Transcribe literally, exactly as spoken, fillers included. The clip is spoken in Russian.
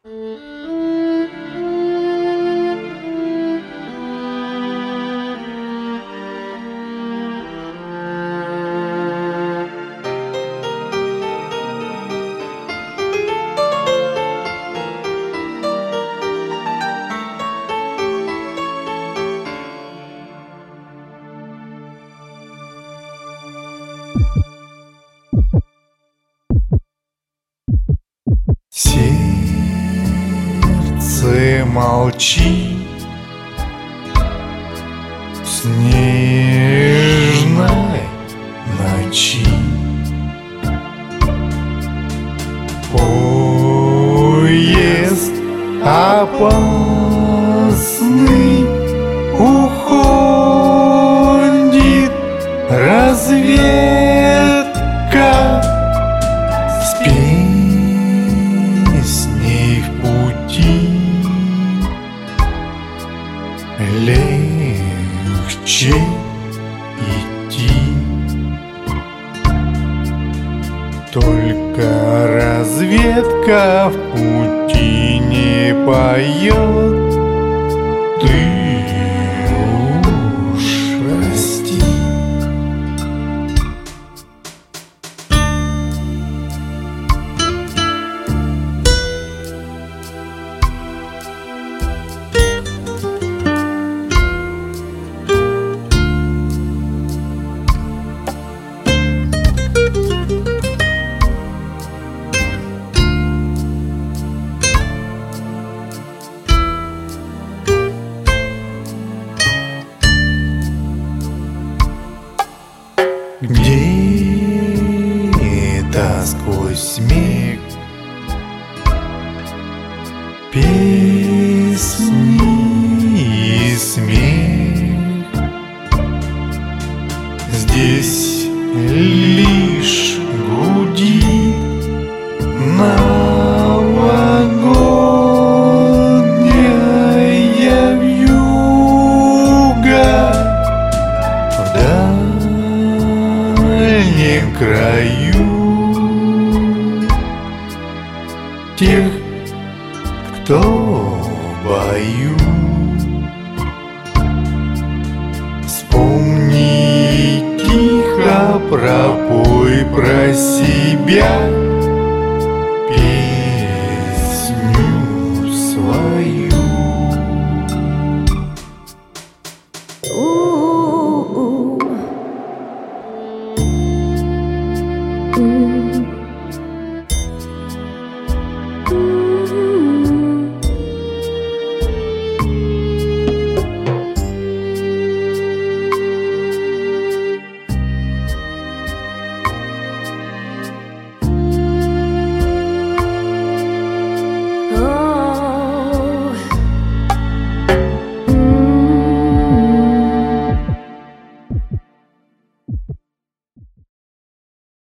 Сердце, молчи в снежной ночи. Поезд опасный уходит, разведка с песней в пути. Легче идти, только разведка в пути не поет. Ты уж прости. Где-то сквозь смех песни и смех, здесь лишь гудит новогодняя вьюга в дальнем краю. Тех, кто в бою, вспомни тихо, пропой про себя песню свою. Ooh.